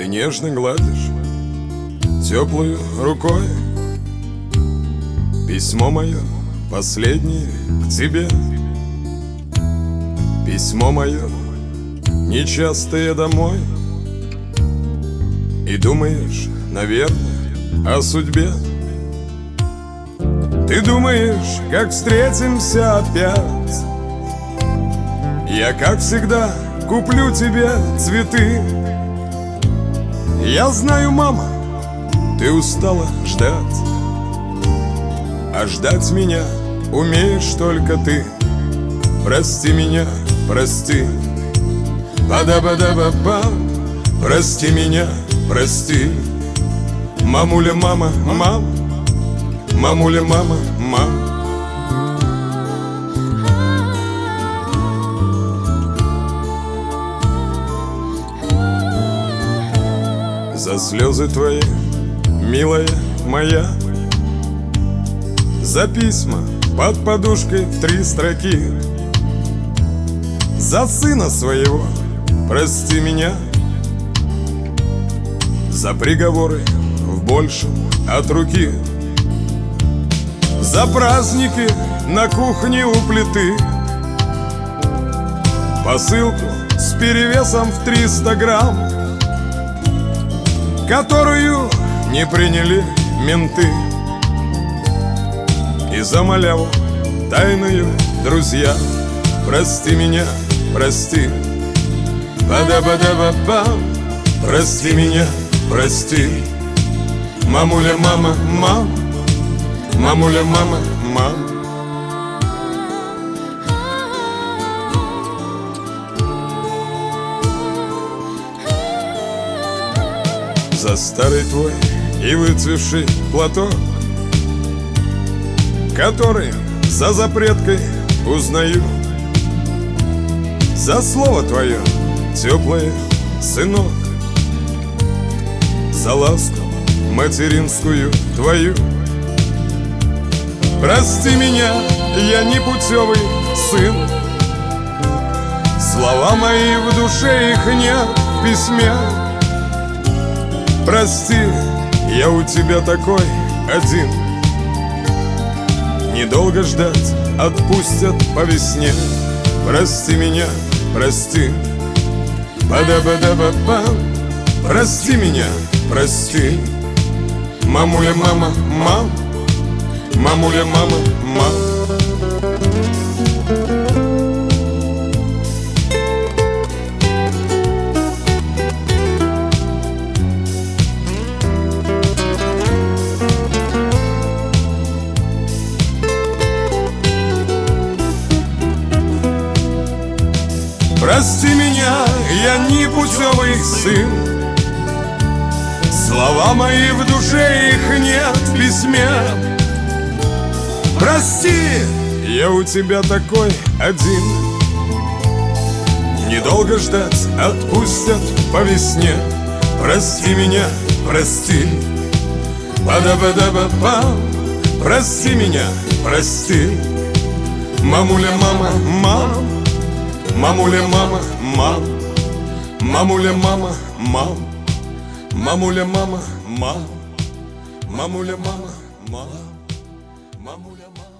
Ты нежно гладишь теплую рукой письмо мое последнее к тебе. Письмо мое нечастое домой. И думаешь, наверное, о судьбе. Ты думаешь, как встретимся опять. Я, как всегда, куплю тебе цветы. Я знаю, мама, ты устала ждать, а ждать меня умеешь только ты. Прости меня, прости. Ба-да-ба-да-ба-ба. Прости меня, прости. Мамуля, мама, мам. Мамуля, мама, мам. За слезы твои, милая моя, за письма под подушкой в 3 строки, за сына своего прости меня, за приговоры в большем от руки, за праздники на кухне у плиты, посылку с перевесом в 300 грамм, которую не приняли менты, и за маляву тайную, друзья. Прости меня, прости. Ба-да-ба-да-ба-ба. Прости меня, прости. Мамуля, мама, мам. Мамуля, мама, мам. За старый твой и выцвевший платок, который за запреткой узнаю, за слово твое теплое, сынок, за ласку материнскую твою. Прости меня, я непутевый сын. Слова мои в душе, их нет в письме. Прости, я у тебя такой один. Недолго ждать, отпустят по весне. Прости меня, прости. Ба-да-ба-да-ба-ба. Прости меня, прости. Мамуля, мама, мам. Мамуля, мама, мам. Прости меня, я непутевый сын. Слова мои в душе, их нет в письме. Прости, я у тебя такой один. Недолго ждать, отпустят по весне. Прости меня, прости. Ба-да-ба-да-ба-ба. Прости меня, прости. Мамуля, мама, мам. Мамуля, мама, мам. Мамуля, мама, мам. Мамуля, мама, мам. Мамуля, мама, мам. Мамуля, мама.